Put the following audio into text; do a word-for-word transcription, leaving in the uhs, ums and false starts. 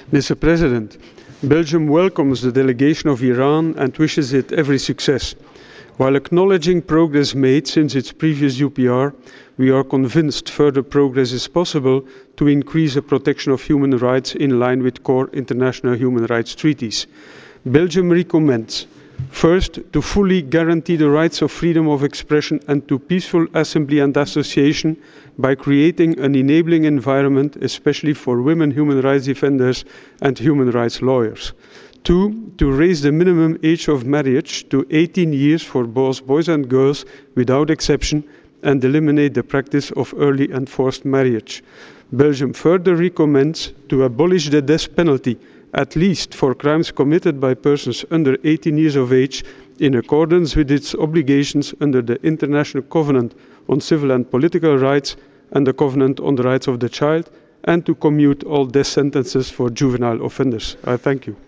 Mister President, Belgium welcomes the delegation of Iran and wishes it every success. While acknowledging progress made since its previous U P R, we are convinced further progress is possible to increase the protection of human rights in line with core international human rights treaties. Belgium recommends, first, to fully guarantee the rights of freedom of expression and to peaceful assembly and association by creating an enabling environment, especially for women human rights defenders and human rights lawyers. Two, to raise the minimum age of marriage to eighteen years for both boys and girls without exception and eliminate the practice of early and forced marriage. Belgium further recommends to abolish the death penalty, at least for crimes committed by persons under eighteen years of age, in accordance with its obligations under the International Covenant on Civil and Political Rights and the Covenant on the Rights of the Child, and to commute all death sentences for juvenile offenders. I thank you.